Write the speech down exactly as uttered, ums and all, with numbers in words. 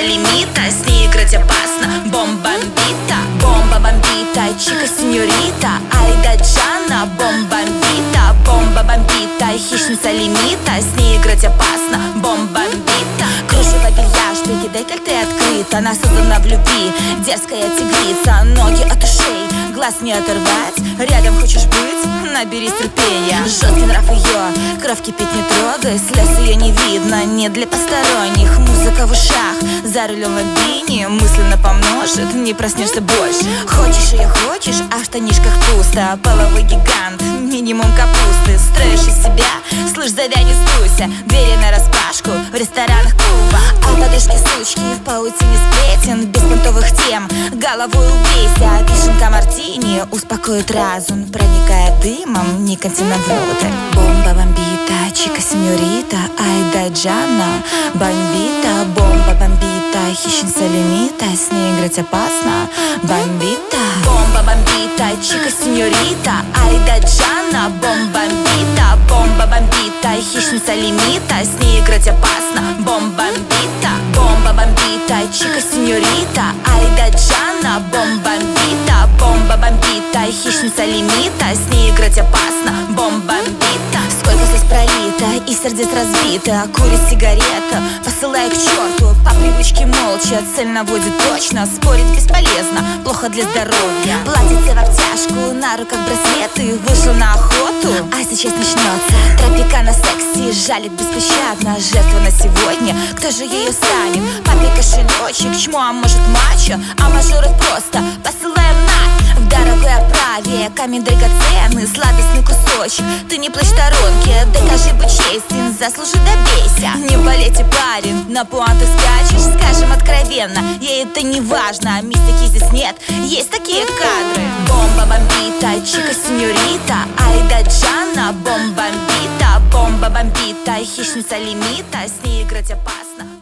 лимита, с ней играть опасно. Бомбомбита, бомба бомбита, чика сеньорита, айда Джана. Бомбомбита, бомба бомбита, хищница лимита, с ней играть опасно. Бомбомбита, кружево белья, шпильки декольте открыто, она создана в любви, дерзкая тигрица. Ноги от ушей, глаз не оторвать, рядом хочешь быть, наберись терпения. Жесткий нрав ее, кровь кипит, не трогай, слез ее не видно, не для посторонних. Музыка в ушах, за рулем ламбини, мысленно помножит, не проснешься больше. Хочешь ее хочешь, а в штанишках пусто, половой гигант, минимум капусты. Строишь из себя, слышь, зовя не сдуйся, двери нараспашку, в ресторанах Куба. А подышки сучки в паутине сплетен, без понтовых тем, головой убейся. Вишенка мартини успокоит разум, проникая дымом никотином внутрь. Бомба бомбита, чика сеньорита, айда Джана. Бомбита, бомба бомбита, хищница лимита, с ней играть опасно. Бомбита, бомба бомбита, чика сеньорита, айда Джана. Бомбомбита, бомба бомбита, хищница лимита, с ней играть опасно. Бомбомбита, бомба бомбита, чика сеньорита, айда Джана. Бомбомбита, бомба бомбита, хищница лимита, с ней играть опасно. Бомбомбита, сколько слез пролито и сердец разбито, курит сигарета, посылая к черту, по привычке молча, цель наводит точно, спорить бесполезно, плохо для здоровья. Платьице в обтяжку, на руках браслеты, вышел на охоту, а сейчас начнется. Тропикана секси, жалит беспощадно, жертва на сегодня, кто же ее станет? Папе кошелечек, чмо, а может мачо, а мажоров просто посылаем на. В дорогой оправе, камень драгоценный, сладостный кусочек, ты не плачь в сторонке, докажи, будь честен, заслужи, добейся. Не в балете, парень, на пуантах скачешь, скажем откровенно, ей это не важно, мистики здесь нет, есть такие кадры. Бомба бомбита, чика сеньорита, айда Джана. Бомбомбита, бомба бомбита, хищница лимита, с ней играть опасно.